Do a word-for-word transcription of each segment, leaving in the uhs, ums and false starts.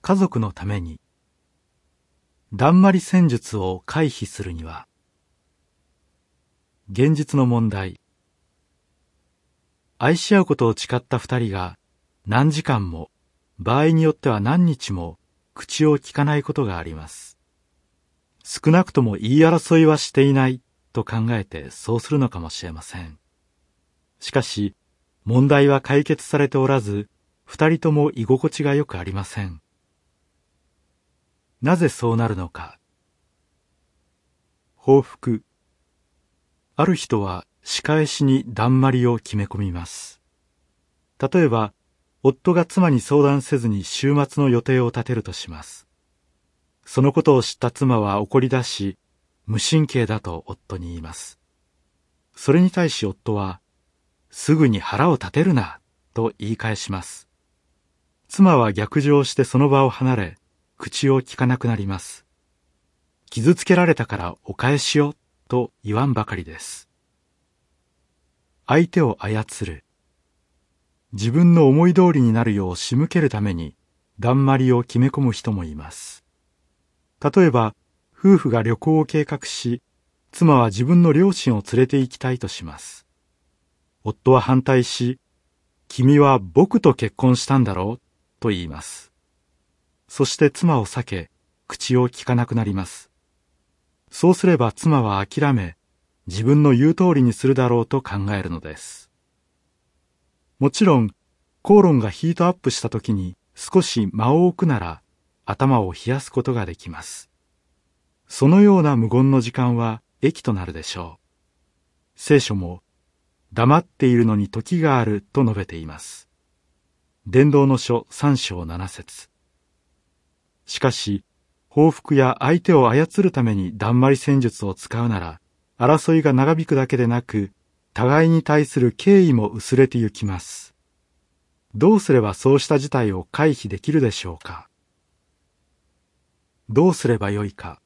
家族のために。だんまり戦術を回避するには。現実の問題。愛し合うことを誓った二人が何時間も、場合によっては何日も口を聞かないことがあります。少なくとも言い争いはしていないと考えてそうするのかもしれません。しかし、問題は解決されておらず、二人とも居心地がよくありません。なぜそうなるのか。報復。ある人は仕返しにだんまりを決め込みます。例えば、夫が妻に相談せずに週末の予定を立てるとします。そのことを知った妻は怒り出し、無神経だと夫に言います。それに対し夫は、すぐに腹を立てるな、と言い返します。妻は逆上してその場を離れ、口を聞かなくなります。傷つけられたからお返しよ、と言わんばかりです。相手を操る。自分の思い通りになるよう仕向けるために、だんまりを決め込む人もいます。例えば、夫婦が旅行を計画し、妻は自分の両親を連れて行きたいとします。夫は反対し、君は僕と結婚したんだろう、と言います。そして妻を避け、口を聞かなくなります。そうすれば妻は諦め、自分の言う通りにするだろうと考えるのです。もちろん、口論がヒートアップした時に少し間を置くなら、頭を冷やすことができます。そのような無言の時間は益となるでしょう。聖書も、黙っているのに時があると述べています。伝道の書三章七節。しかし、報復や相手を操るためにだんまり戦術を使うなら、争いが長引くだけでなく、互いに対する敬意も薄れてゆきます。どうすればそうした事態を回避できるでしょうか。どうすればよいか。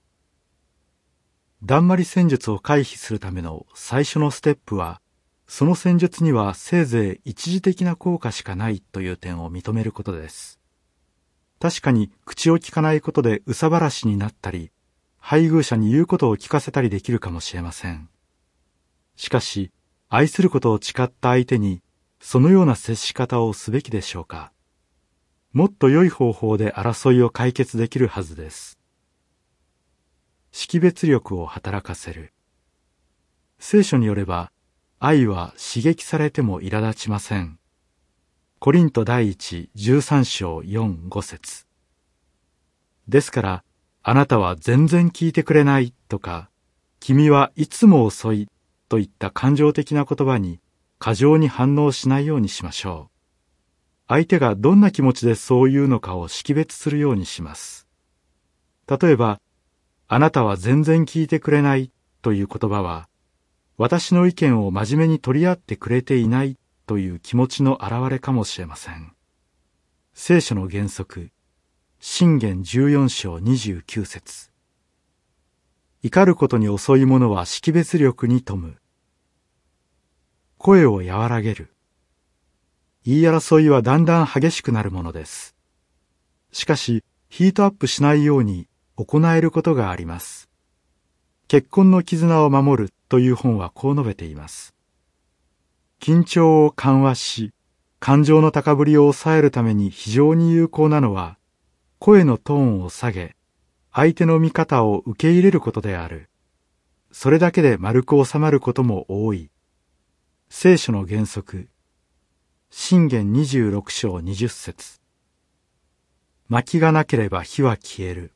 だんまり戦術を回避するための最初のステップは、その戦術にはせいぜい一時的な効果しかないという点を認めることです。確かに口を聞かないことで憂さ晴らしになったり、配偶者に言うことを聞かせたりできるかもしれません。しかし、愛することを誓った相手に、そのような接し方をすべきでしょうか。もっと良い方法で争いを解決できるはずです。識別力を働かせる。聖書によれば、愛は刺激されても苛立ちません。コリント第一十三章四五節。ですから、あなたは全然聞いてくれないとか、君はいつも遅いといった感情的な言葉に過剰に反応しないようにしましょう。相手がどんな気持ちでそう言うのかを識別するようにします。例えば、あなたは全然聞いてくれないという言葉は、私の意見を真面目に取り合ってくれていないという気持ちの表れかもしれません。聖書の原則、箴言十四章二十九節。怒ることに遅い者は識別力に富む。声を和らげる。言い争いはだんだん激しくなるものです。しかし、ヒートアップしないように行えることがあります。結婚の絆を守るという本はこう述べています。緊張を緩和し、感情の高ぶりを抑えるために非常に有効なのは、声のトーンを下げ、相手の見方を受け入れることである。それだけで丸く収まることも多い。聖書の原則、箴言二十六章二十節。薪がなければ火は消える。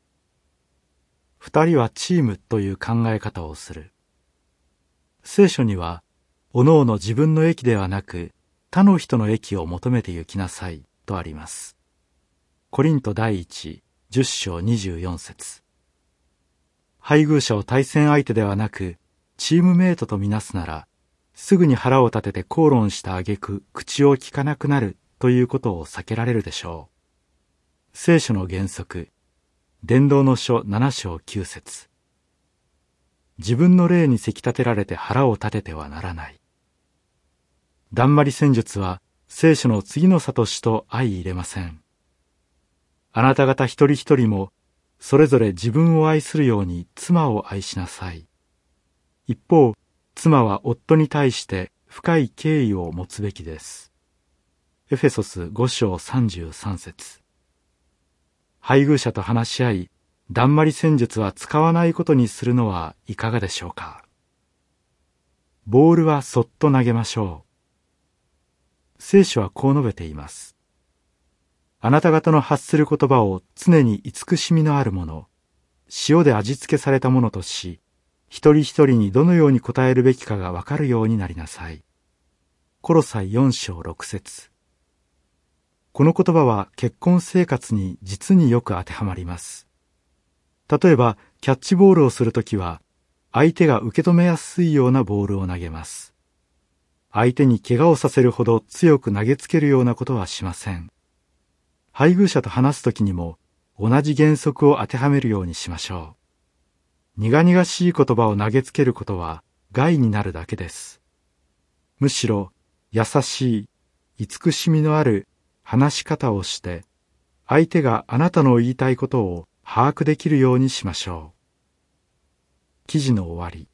二人はチームという考え方をする。聖書には、おのおの自分の益ではなく、他の人の益を求めて行きなさいとあります。コリント第一十章二十四節。配偶者を対戦相手ではなく、チームメイトとみなすなら、すぐに腹を立てて口論した挙句、口を聞かなくなるということを避けられるでしょう。聖書の原則、伝道の書七章九節。自分の霊にせき立てられて腹を立ててはならない。だんまり戦術は聖書の次の諭しと相入れません。 あなた方一人一人も、それぞれ自分を愛するように妻を愛しなさい。一方、妻は夫に対して深い敬意を持つべきです。エフェソスご章さんじゅうさん節。配偶者と話し合い、だんまり戦術は使わないことにするのはいかがでしょうか。ボールはそっと投げましょう。聖書はこう述べています。あなた方の発する言葉を常に慈しみのあるもの、塩で味付けされたものとし、一人一人にどのように答えるべきかがわかるようになりなさい。コロサイよん章ろく節。この言葉は結婚生活に実によく当てはまります。例えば、キャッチボールをするときは、相手が受け止めやすいようなボールを投げます。相手に怪我をさせるほど強く投げつけるようなことはしません。配偶者と話すときにも同じ原則を当てはめるようにしましょう。苦々しい言葉を投げつけることは害になるだけです。むしろ優しい、慈しみのある話し方をして、相手があなたの言いたいことを把握できるようにしましょう。記事の終わり。